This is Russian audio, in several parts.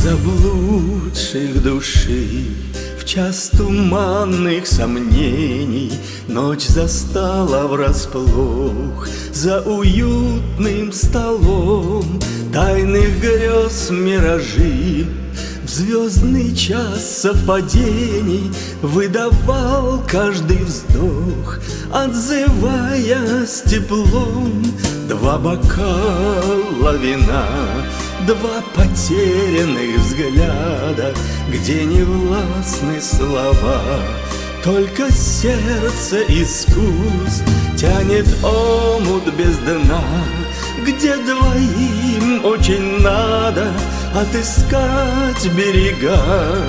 заблудших души в час туманных сомнений ночь застала врасплох за уютным столом тайных грез миражи. В звездный час совпадений выдавал каждый вздох, отзываясь теплом. Два бокала вина, два потерянных взгляда, где не властны слова, только сердце искус тянет омут без дна, где двоим очень надо отыскать берега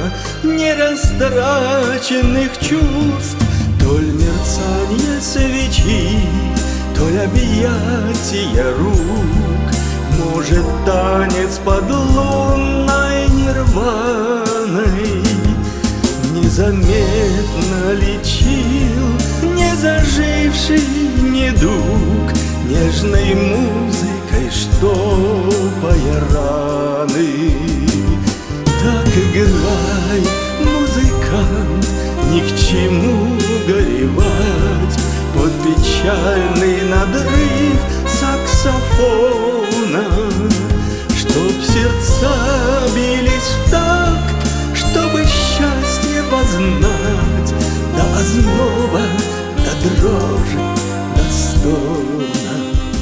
нерастраченных чувств. Толь мерцанье свечи, толь объятия рук, может, танец под лунной нирваной незаметно лечил незаживший недуг нежной музыкой, штопая раны. Так играй, музыкант, ни к чему горевать под печальный надрыв саксофона, чтоб сердца бились в такт, чтобы счастье познать до озноба, до дрожи, до стона.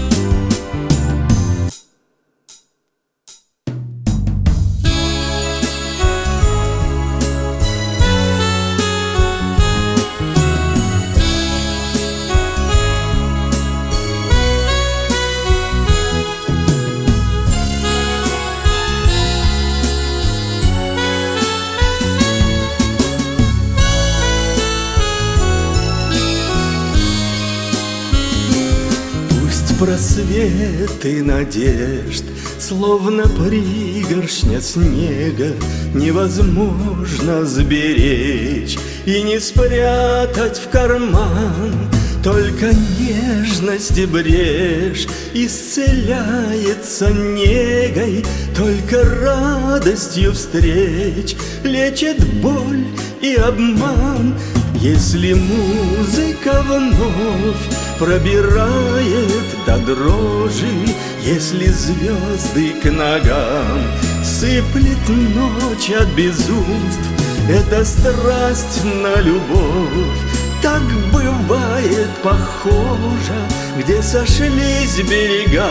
Просветы надежд, словно пригоршня снега, невозможно сберечь и не спрятать в карман. Только нежность и брешь исцеляется негой, только радостью встреч лечит боль и обман. Если музыка вновь пробирает до дрожи, если звезды к ногам сыплет ночь от безумств, это страсть на любовь так бывает похожа, где сошлись берега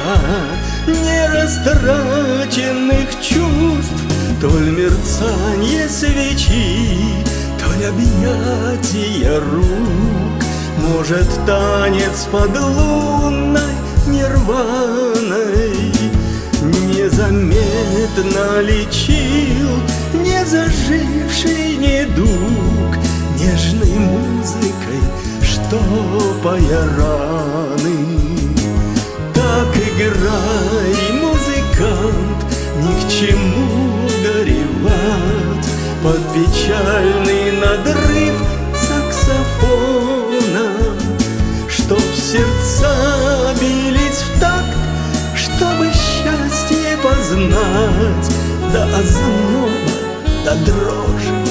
нерастраченных чувств. Толь мерцанье свечи, толь объятия рук, может, танец под лунной нирваной незаметно лечил незаживший недуг нежной музыкой, штопая раны. Так играй, музыкант, ни к чему горевать под печальный надрыв саксофона, чтоб сердца бились в такт, чтобы счастье познать до озноба, до дрожи,